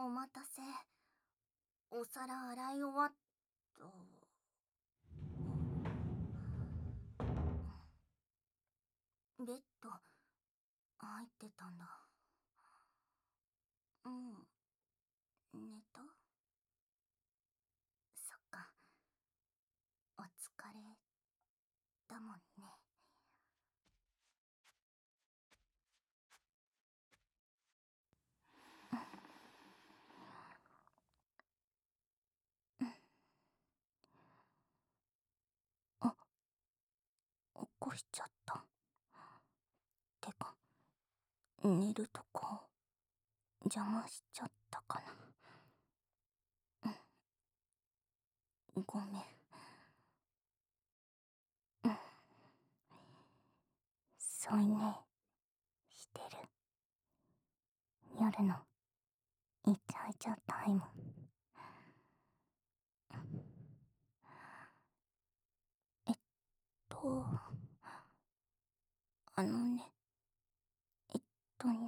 お待たせ。お皿洗い終わった。ベッド、入ってたんだ。うん、寝た？そっか。お疲れだもんね。あ、起こしちゃった。てか、寝るとこ、邪魔しちゃったかな。ごめん。添い寝してる。夜のイチャイチャタイム。えっと、あのね、えっとね、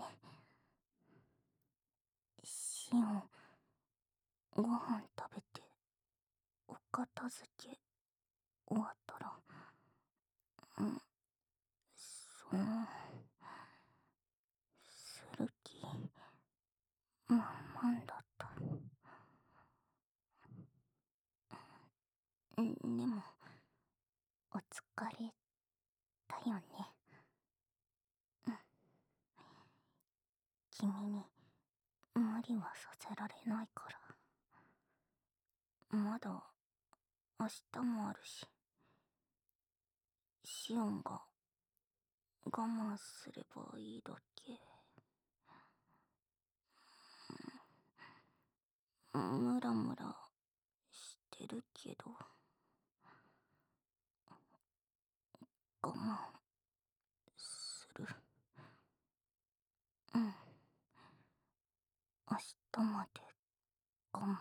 シオン、ご飯食べて、お片付け終わったら、うん、その、する気、満々だった。でも、お疲れだよね。うん。君に無理はさせられないから。まだ明日もあるし、シオンが我慢すればいいだけ。ムラムラしてるけど、我慢する。うん。明日まで我慢。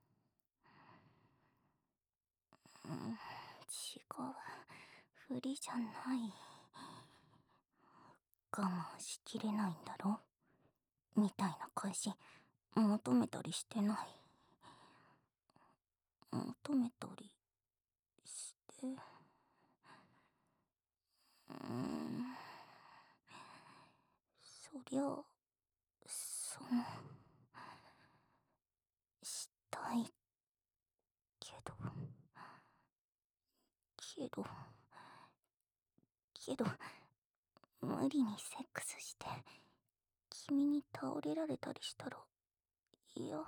違う。不利じゃない。我慢しきれないんだろみたいな返し、求めたりしてない。求めたりして、そりゃ、したいけど、けど、けど、無理にセックスして、君に倒れられたりしたら、いや、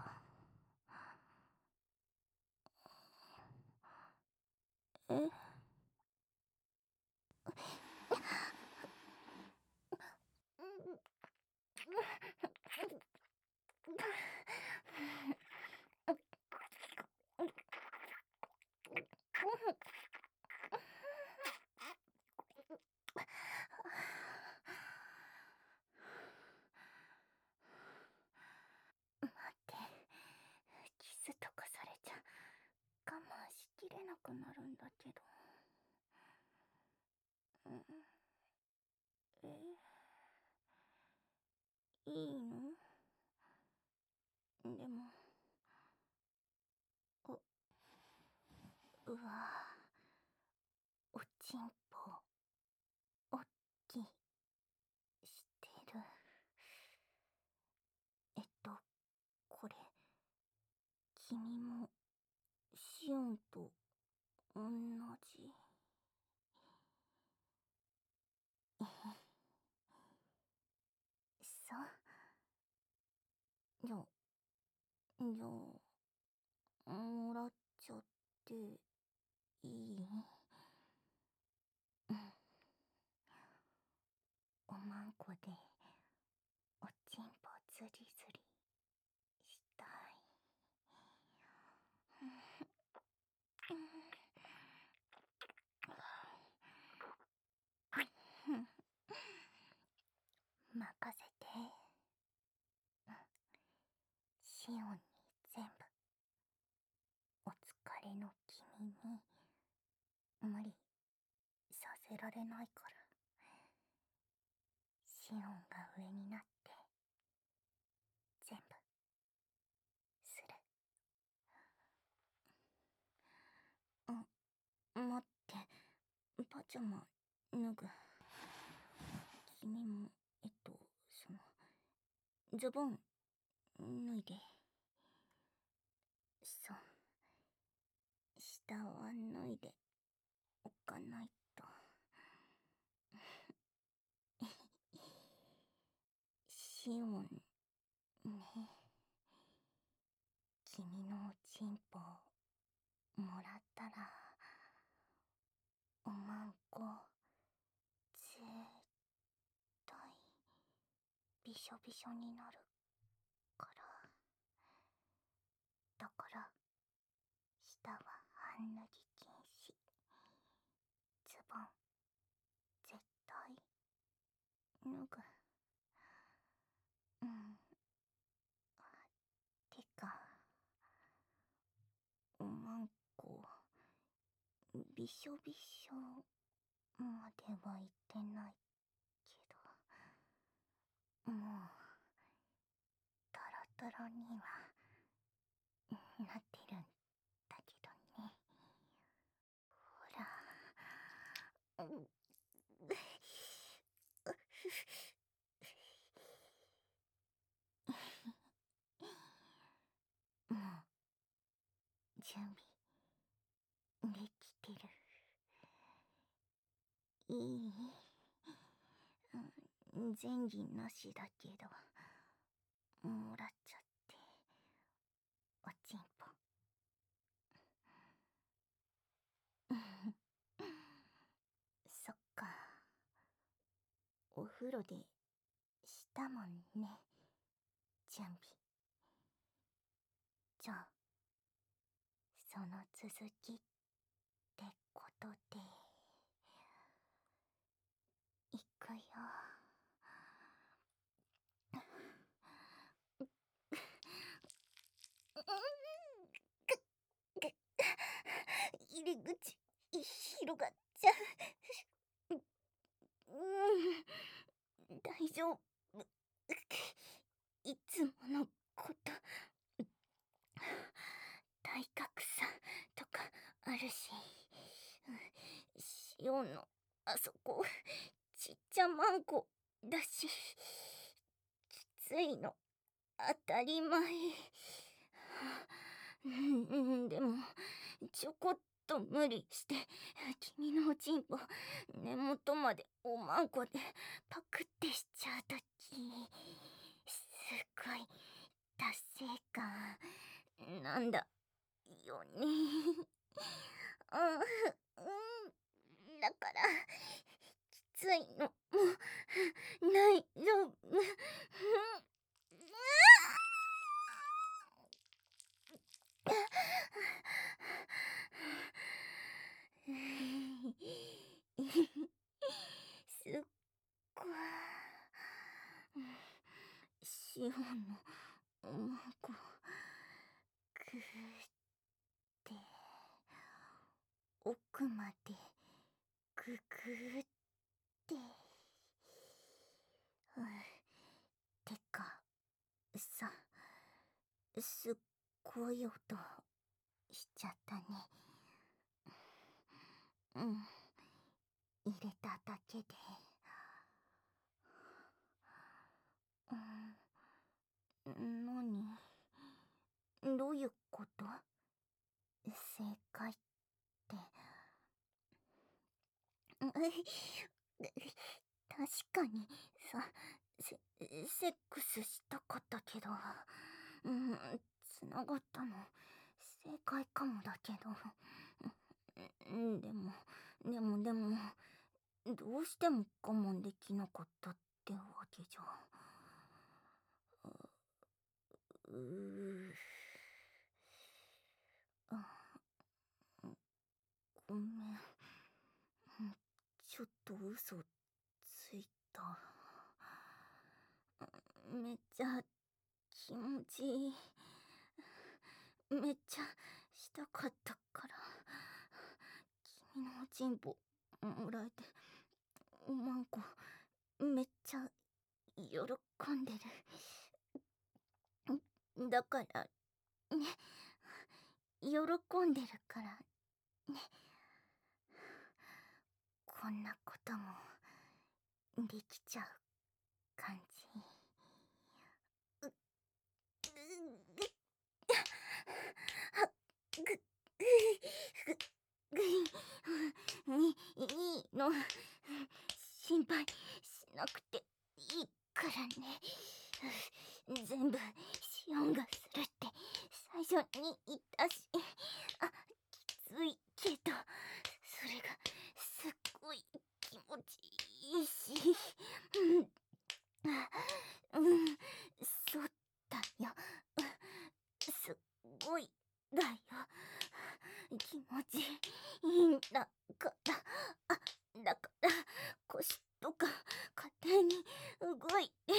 え、待って、キスとかされちゃ我慢しきれなくなるんだけど。え、いいの？でも、うわぁ、おちんぽ、おっきしてる。これ、君も、シオンと、同じ。そう。じゃあ、もらっちゃっていい？うん。おまんこで、おちんぽずりずりしたい。任せて。シオンに全部。お疲れの君に無理させられないから。シオンが上になって全部待って、パジャマ脱ぐ。君も、その、ズボン脱いで。そう。下は脱いでおかないと。シオンね。君のチンポもらったら、おまんこ、絶対、びしょびしょになるから。だから、下は半脱ぎ禁止。ズボン、絶対、脱ぐ。うん。てか、おまんこ、びしょびしょまでは言ってないけど、もう、トロトロにはなってるんだけどね。ほら、うん、もう、準備、できてる。いい？前儀なしだけど、もらっちゃって、おちんぽ。そっか。お風呂でしたもんね、準備。じゃあ、その続きってことで、いくよ。入り口、広がっちゃう。大丈夫。いつものこと。体格差とかあるし、塩のあそこちっちゃマンコだし、きついの当たり前。でもちょこっと無理して君のおちんぽ根元までおまんこでパクってしちゃうとき、すごい達成感なんだよね。だからきついのも大丈夫。すっごいシオンのおまんこぐーって奥までぐぐーって、てかさ、すっごい音しちゃったね。入れただけで。なに？どういうこと？正解って。確かにさ、セックスしたかったけど、繋がったの正解かもだけど、でも、どうしても我慢できなかったってわけじゃ。うー、ごめん。ちょっと嘘ついた。めっちゃ気持ちいい。めっちゃしたかったから。君のおちんぽもらえて、おまんこめっちゃ喜んでる。だからね、喜んでるからね。 こんなこともできちゃう感じ。いいの、心配しなくていいからね。全部シオンがするって最初に言ったし、きついけどそれがすっごい気持ちいいし、そうだよ、すっごいだよ、気持ちいいんだから。だから腰とか勝手に動いて、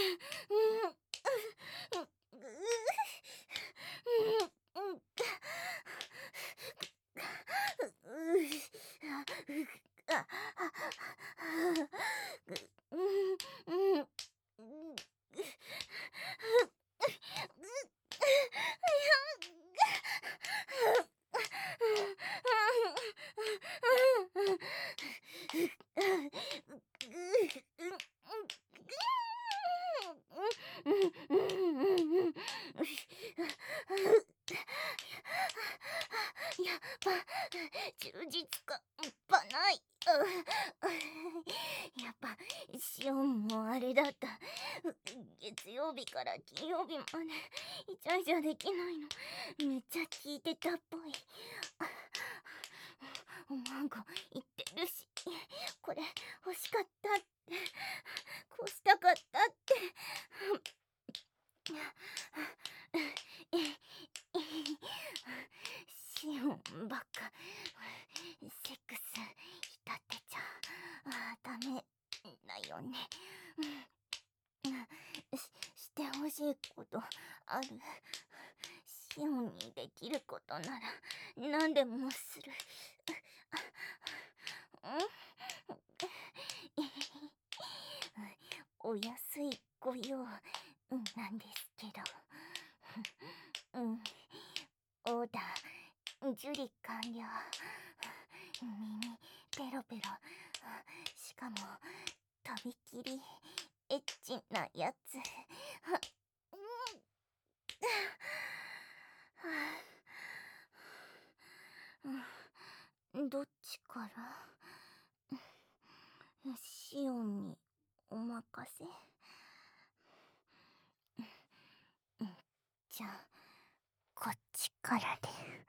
やっぱ充実感半端ない。やっぱシオンもあれだった。月曜日から金曜日までイチャイチャできないのめっちゃ聞いてたっぽい。おまんこ言ってるし、これ欲しかったって、こうしたかったって。シオンばっかセックスしたってちゃダメだよね。してほしいことある？シオンにできることなら何でもする。お安いご用なんですけど。オーダー受理完了。耳ペロペロ、しかもとびきりエッチなやつ。どっちからシオンにお任せ。じゃあこっちからで。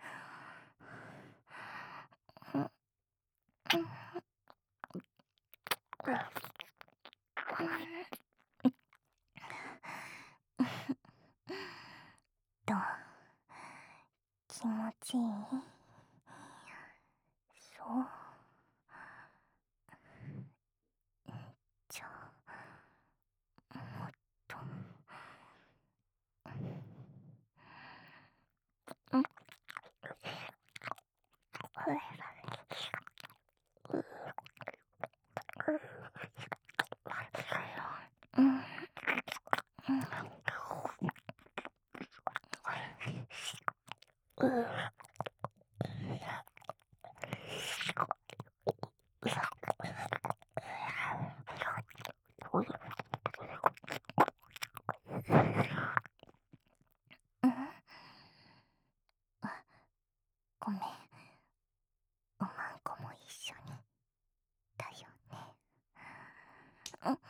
どう？気持ちいい？そう。じゃあもっと。ごめん、おまんこも一緒にだよね。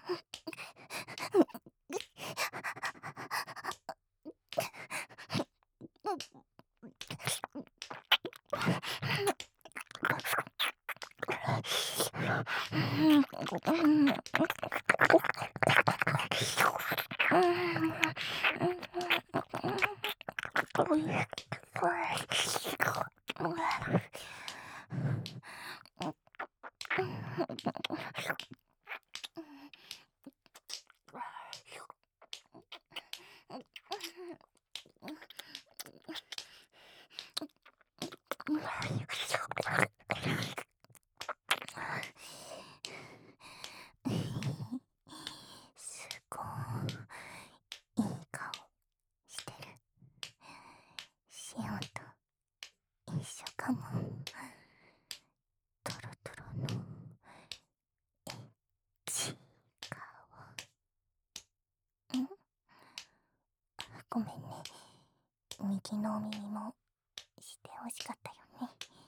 ごめんね。右のお耳もしてほしかったよね。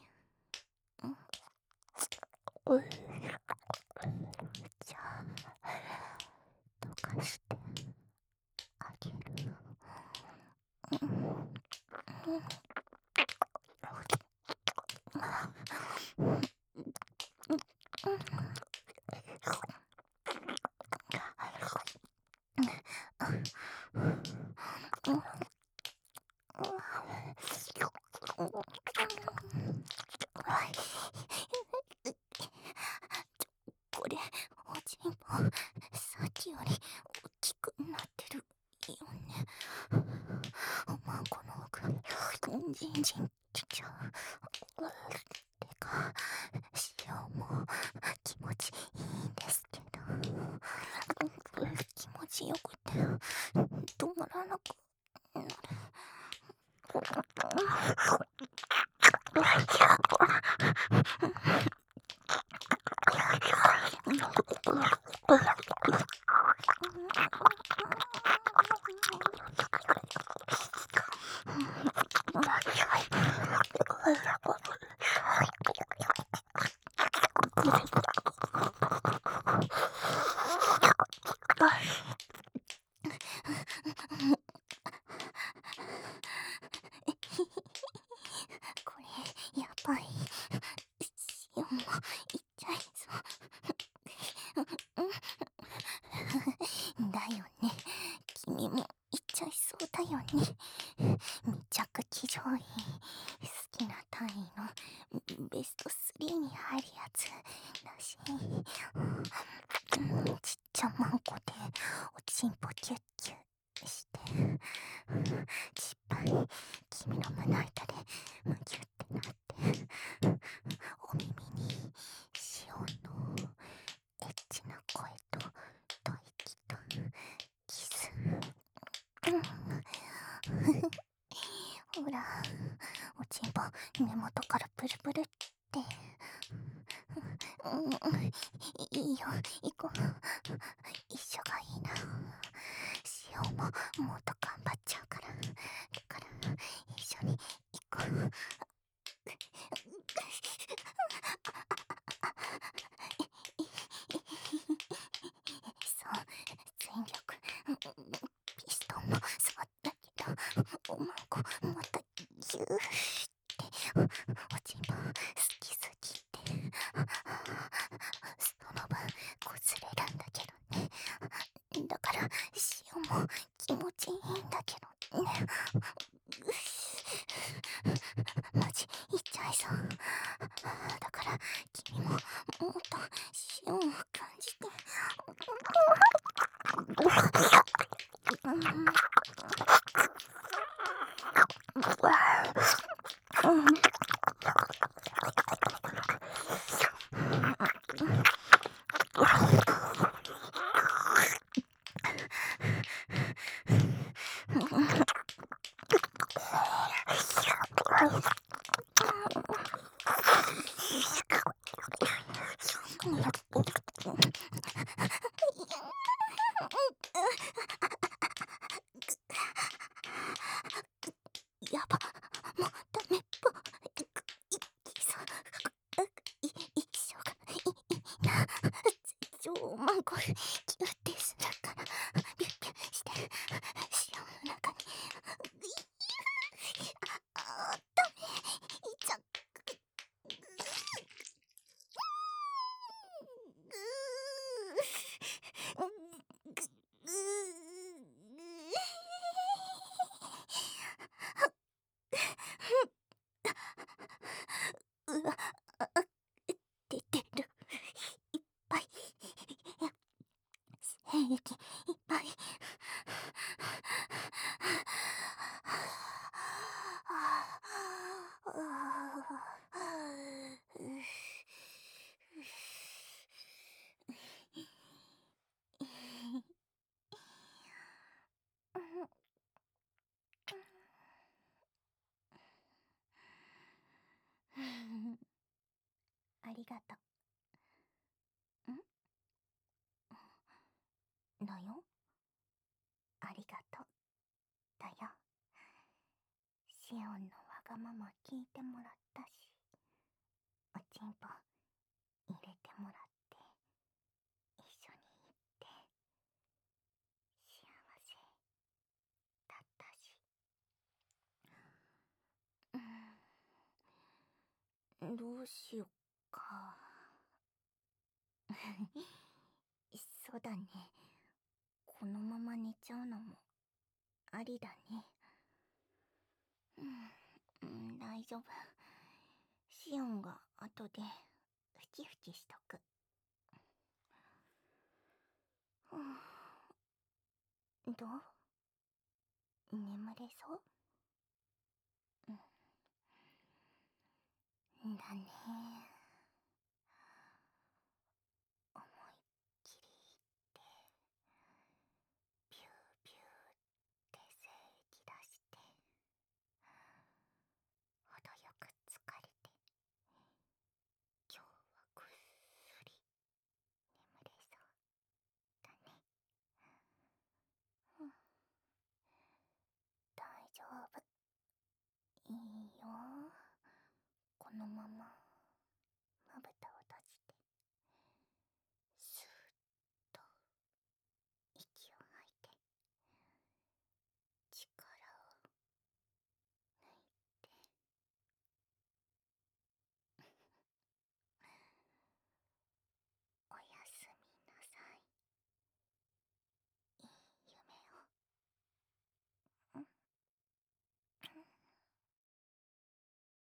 うん。じゃあ、どかしてあげる。うん。これ、おちんぽ、さっきより大きくなってるよね。おまんこの奥、じんじんきちゃう。てか、塩も気持ちいいんですけど、気持ちよくて止まらなくなる。これ、やばい。塩もいっちゃいそう。だよね。君もいっちゃいそうだよね。めちゃくちゃ上位。好きな単位のベスト3に入るやつだし、ちっちゃまんこでおちんぽキュッキュッして、ちっぱい君の胸板でむぎゅってなって、お耳に塩のエッチな声と吐息とキス。ほら、おちんぽ根元からプルプルって。いいよ、行こう。一緒がいいな。塩ももっと頑張っちゃうから。だから一緒に行こう。そう、全力。ピストンも触ったけど、おまんこまたギューっておちんぽ好きすぎて、その分こすれるんだけどね。だから塩も気持ちいいんだけどね。マジいっちゃいそう。だから君ももっと塩を感じて。やば、もうダメっぽい。一緒がいいな。絶頂マンゴルキュッてするからビュッビュッして塩の中に。ダメ、いっちゃうわ、出てる。いっぱい。精液いっぱい。ありがとう。だよ。ありがとう。だよ。 シオンのわがまま聞いてもらったし、おちんぽ入れてもらって一緒に行って幸せだったし。どうしよっか。そうだね。このまま寝ちゃうのもありだね。大丈夫。シオンが後でふちふちしとく。どう？眠れそう？だね。思いっきりってピューピューって精液出して程よく疲れて、今日はぐっすり眠れそうだね。大丈夫。いいよ。このまま